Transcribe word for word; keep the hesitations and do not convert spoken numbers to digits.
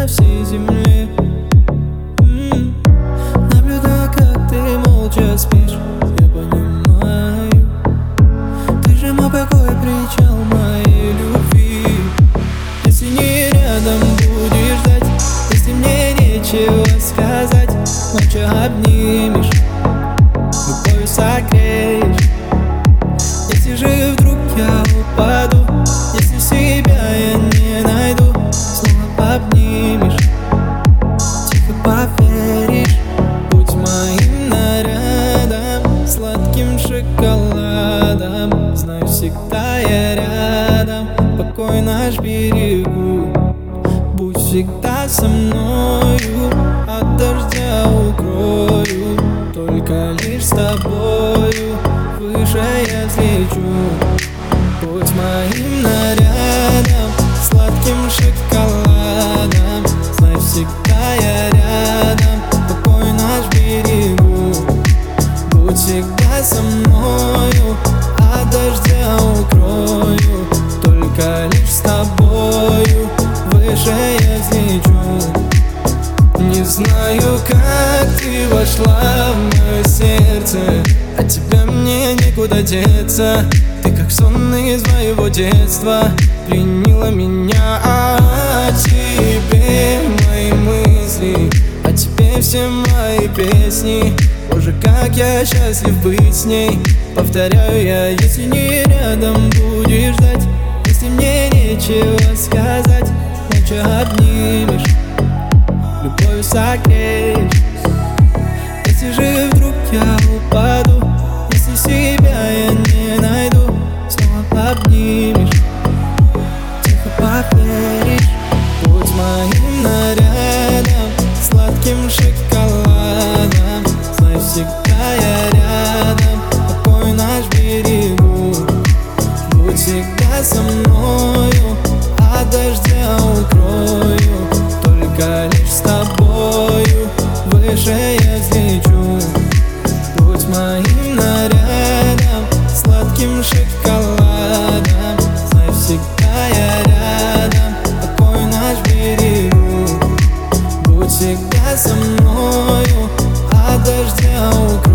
на всей земле. М-м. Наблюдаю, как ты молча спишь, я понимаю. Ты же мой покой, причал моей любви. Если не рядом будешь ждать, если мне нечего сказать, ночью обнимешь, любовью согреешь. Если же вдруг я упаду, если себя я не найду, снова обнимешь, тихо поверишь. Будь моим нарядом, сладким шоколадом. Знаю, всегда я рядом, покой наш берегу. Будь всегда со мною, от дождя укрою. Только лишь с тобою выше я взлечу. Будь моим нарядом, сладким шоколадом. Знай, всегда я рядом, покой наш берегу. Будь всегда со мною, от дождя укрою. Только лишь с тобою выше я взлечу. Не знаю, как ты вошла в мое сердце, от тебя мне некуда деться. Ты как сон из моего детства пленила меня. О тебе мои мысли, о тебе все мои песни. Боже, как я счастлив быть с ней. Повторяю я, если не рядом будешь ждать, если мне нечего сказать, ночью обнимешь, любовью согреешь. Если же вдруг я упаду, если себя я не найду, снова обнимешь, тихо поверишь. Будь моим нарядом, сладким шоколадом. Знай, всегда я рядом, покой наш берегу. Будь всегда со мною, от дождя укрою. Только лишь с тобою выше я взлечу. Будь моим нарядом, сладким шоколадом. Знай, всегда я рядом, покой наш берегу. Будь всегда со мною, от дождя укрою.